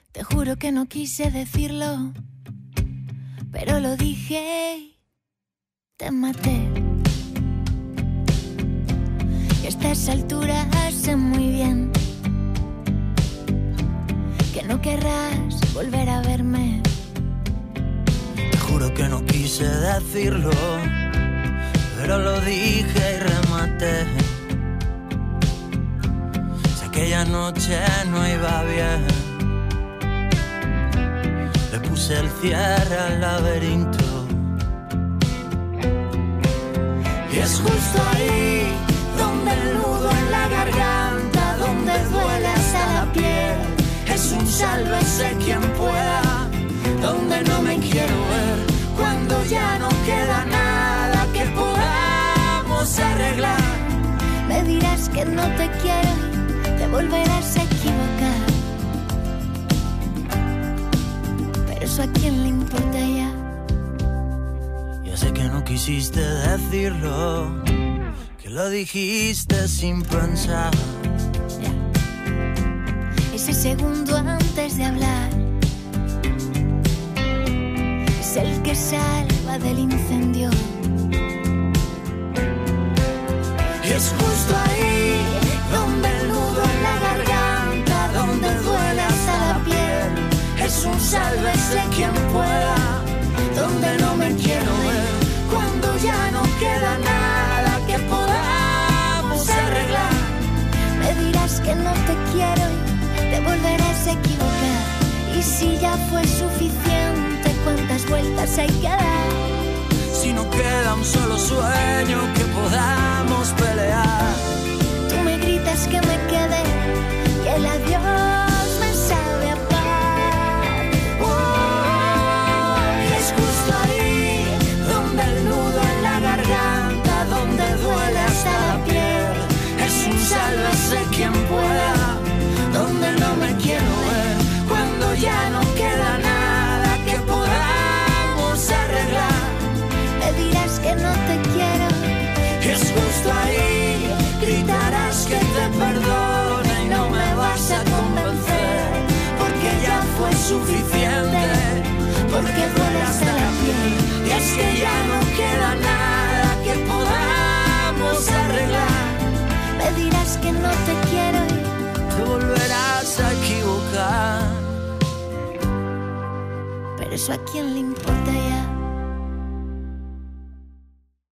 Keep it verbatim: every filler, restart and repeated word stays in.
Te juro que no quise decirlo, pero lo dije y te maté. Y a estas alturas sé muy bien que no querrás volver a verme. Te juro que no quise decirlo, pero lo dije y rematé. Si aquella noche no iba bien, le puse el cierre al laberinto. Y es justo ahí donde el nudo en la garganta, donde duele hasta la piel. Es un sálvese quien pueda, donde no me quiero ver, cuando ya no queda nada que podamos arreglar. Me dirás que no te quiero y te volverás a equivocar, pero eso a quién le importa ya. Ya sé que no quisiste decirlo, que lo dijiste sin pensar. Ese segundo antes de hablar es el que salva del incendio. Y es justo ahí donde el nudo en la garganta, donde duele hasta la piel. Es un sálvese quien pueda, donde no me quiero ver, cuando ya no queda nada que podamos arreglar. Me dirás que no te quiero y te volverás a equivocar. Y si ya fue suficiente, ¿cuántas vueltas hay que dar? Si no queda un solo sueño que podamos pelear. Tú me gritas que me quede y el adiós me sabe a paz. Oh, y es justo ahí donde el nudo en la garganta, donde duele hasta la piel. Es un sálvese quien pueda, donde no me quiero ver, cuando ya no queda nada que podamos arreglar. Me dirás que no te quiero y es justo ahí, gritarás que te perdone y no me vas a convencer, porque ya fue suficiente, porque duele hasta la piel. Y es que ya no queda nada que podamos arreglar. Me dirás que no te quiero y te volverás a equivocar, pero eso a quién le importa.